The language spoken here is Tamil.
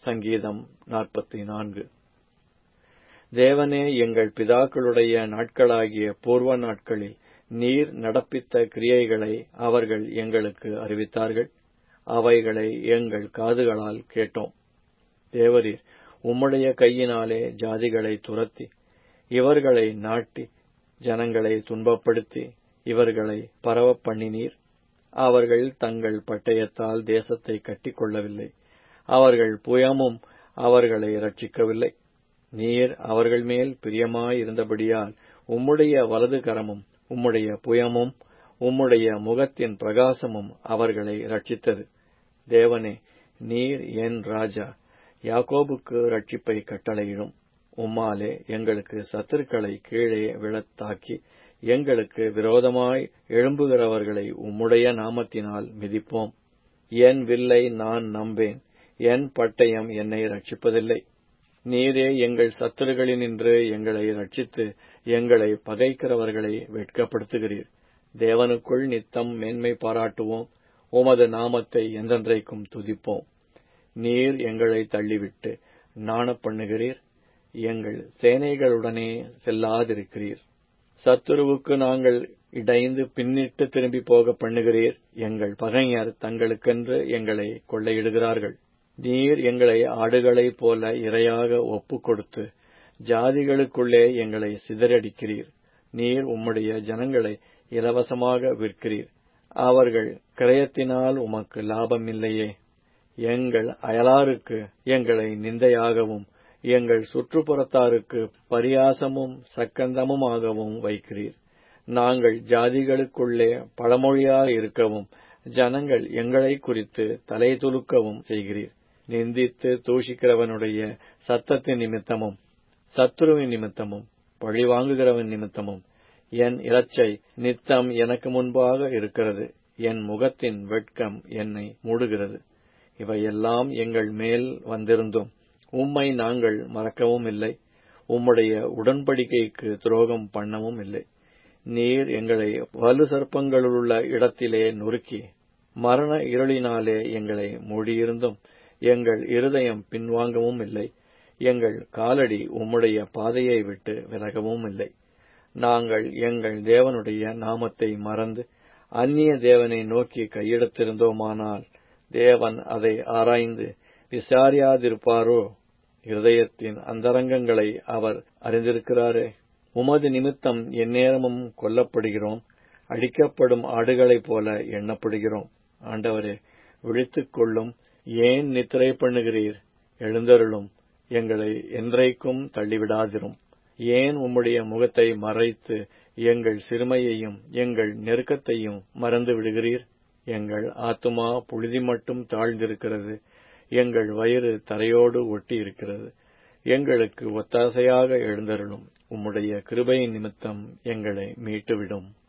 சங்கீதம் 44. தேவனே, எங்கள் பிதாக்களுடைய நாட்களாகிய பூர்வ நாட்களில் நீர் நடப்பித்த கிரியைகளை அவர்கள் எங்களுக்கு அறிவித்தார்கள். அவைகளை எங்கள் காதுகளால் கேட்டோம். தேவரீர் உம்முடைய கையினாலே ஜாதிகளை துரத்தி இவர்களை நாட்டி ஜனங்களை துன்பப்படுத்தி இவர்களை பரவப் பண்ணினீர். அவர்கள் தங்கள் பட்டயத்தால் தேசத்தை கட்டிக்கொள்ளவில்லை. அவர்கள் புயமும் அவர்களை இரட்சிக்கவில்லை. நீர் அவர்கள் மேல் பிரியமாயிருந்தபடியால் உம்முடைய வலது கரமும் உம்முடைய புயமும் உம்முடைய முகத்தின் பிரகாசமும் அவர்களை இரட்சித்தது. தேவனே, நீர் என் ராஜா, யாக்கோபுக்கு இரட்சிப்பை கட்டளையிடும். உம்மாலே எங்களுக்கு சத்துருக்களை கீழே விழத்தாக்கி எங்களுக்கு விரோதமாய் எழும்புகிறவர்களை உம்முடைய நாமத்தினால் மிதிப்போம். என் வில்லை நான் நம்பேன், என் பட்டயம் என்னை இரட்சிப்பதில்லை. நீரே எங்கள் சத்துருகளினின்று எங்களை இரட்சித்து எங்களை பகைக்கிறவர்களை வெட்கப்படுத்துகிறீர். தேவனுக்குள் நித்தம் மேன்மை பாராட்டுவோம். உமது நாமத்தை என்றென்றைக்கும் துதிப்போம். நீர் எங்களை தள்ளிவிட்டு நாணப்பண்ணுகிறீர். எங்கள் சேனைகளுடனே செல்லாதிருக்கிறீர். சத்துருவுக்கு நாங்கள் இடைந்து பின்னிட்டு திரும்பி போக பண்ணுகிறீர். எங்கள் பகைஞர் தங்களுக்கென்று எங்களை கொள்ளையிடுகிறார்கள். நீர் எங்களை ஆடுகளைப் போல இரையாக ஒப்புக் கொடுத்து ஜாதிகளுக்குள்ளே எங்களை சிதறடிக்கிறீர். நீர் உம்முடைய ஜனங்களை இலவசமாக விற்கிறீர். அவர்கள் கிரயத்தினால் உமக்கு லாபமில்லையே. எங்கள் அயலாருக்கு எங்களை நிந்தையாகவும் எங்கள் சுற்றுப்புறத்தாருக்கு பரியாசமும் சக்கந்தமுமாகவும் வைக்கிறீர். நாங்கள் ஜாதிகளுக்குள்ளே பழமொழியாக இருக்கவும் ஜனங்கள் எங்களை குறித்து தலை துலுக்கவும் செய்கிறீர். நிந்தித்து தூஷிக்கிறவனுடைய சத்தத்தின் நிமித்தமும் சத்துருவின் நிமித்தமும் பழிவாங்குகிறவன் நிமித்தமும் என் இலச்சை நித்தம் எனக்கு முன்பாக இருக்கிறது. என் முகத்தின் வெட்கம் என்னை மூடுகிறது. இவையெல்லாம் எங்கள் மேல் வந்திருந்தும் உம்மை நாங்கள் மறக்கவும் இல்லை. உம்முடைய உடன்படிக்கைக்கு துரோகம் பண்ணவும் இல்லை. நீர் எங்களை வலு சர்ப்பங்களுள்ள இடத்திலே நொறுக்கி மரண இருளினாலே எங்களை மூடியிருந்தும் எங்கள் இருதயம் பின்வாங்கவும் இல்லை. எங்கள் காலடி உம்முடைய பாதையை விட்டு விலகவும் இல்லை. நாங்கள் எங்கள் தேவனுடைய நாமத்தை மறந்து அந்நிய தேவனை நோக்கி கையெடுத்திருந்தோமானால் தேவன் அதை ஆராய்ந்து விசாரியாதிருப்பாரோ? இருதயத்தின் அந்தரங்கங்களை அவர் அறிந்திருக்கிறாரே. உமது நிமித்தம் எந்நேரமும் கொல்லப்படுகிறோம். அடிக்கப்படும் ஆடுகளைப் போல எண்ணப்படுகிறோம். ஆண்டவரே, விழித்துக் கொள்ளும். ஏன் நித்திரை பண்ணுகிறீர்? எழுந்தருளும். எங்களை என்றைக்கும் தள்ளிவிடாதிரும். ஏன் உம்முடைய முகத்தை மறைத்து எங்கள் சிறுமையையும் எங்கள் நெருக்கத்தையும் மறந்து விடுகிறீர்? எங்கள் ஆத்துமா புழுதி மட்டும் தாழ்ந்திருக்கிறது. எங்கள் வயிறு தரையோடு ஒட்டி இருக்கிறது. எங்களுக்கு ஒத்தாசையாக எழுந்தருளும். உம்முடைய கிருபையின் நிமித்தம் எங்களை மீட்டுவிடும்.